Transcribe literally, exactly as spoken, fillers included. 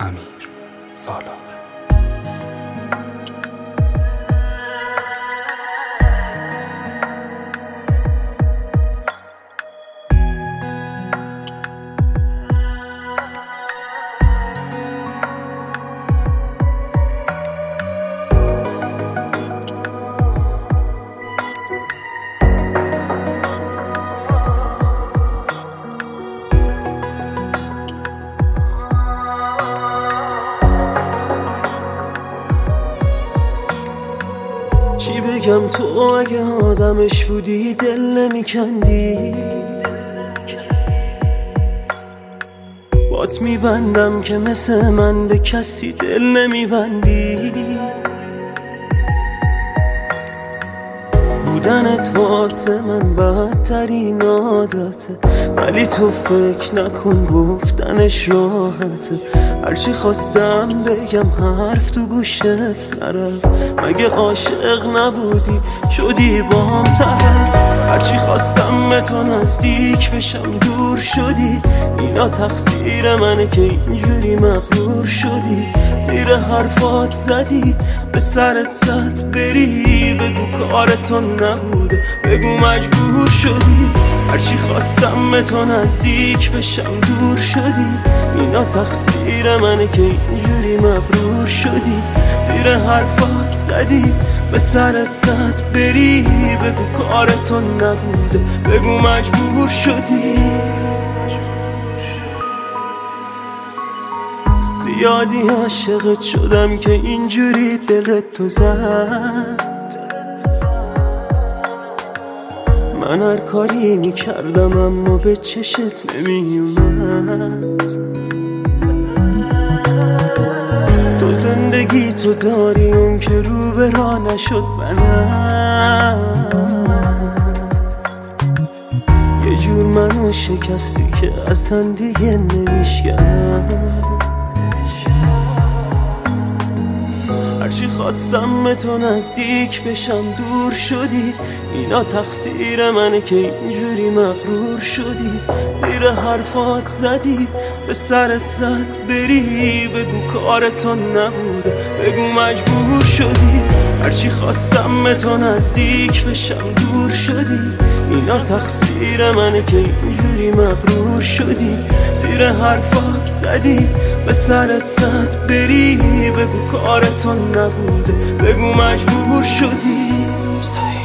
امیر سالار. چی بگم تو اگه آدمش بودی دل نمیکندی، بات میبندم که مثل من به کسی دل نمیبندی. بودنت واسه من بدترین عادته، ولی تو فکر نکن گفتنش راحته. هرچی خواستم بگم حرف تو گوشت نرفت، مگه عاشق نبودی شدی با هم طرف. هرچی خواستم به تو نزدیک بشم دور شدی، اینا تقصیر منه که اینجوری مغرور شدی. زیر حرفات زدی به سرت زد بری، بگو کارتون نبوده بگو مجبور شدی. هرچی خواستم به تو نزدیک بشم دور شدی، اینا تقصیر منه که اینجوری مغرور شدی. زیر حرفات زدی به سرت زد بری، بگو کارتون نبوده بگو مجبور شدی. زیادی عاشقت شدم که اینجوری دلت تو زد. من هر کاری میکردم اما به چشت نمیومد. تو زندگی تو داری اون که رو به راه نشد منم. یه جور منو شکستی که اصلا دیگه نمیشکنم. هرچی خواستم به تو نزدیک بشم دور شدی، اینا تقصیر منه که اینجوری مغرور شدی. زیر حرفات زدی به سرت زد بری، بگو کارتون نبوده بگو مجبور شدی. هرچی خواستم به تو نزدیک بشم دور شدی، اینا تقصیر منه که اینجوری مغرور شدی. زیر حرفات زدی به سرت زد بری، بگو کارتون نبوده بگو مجبور شدی.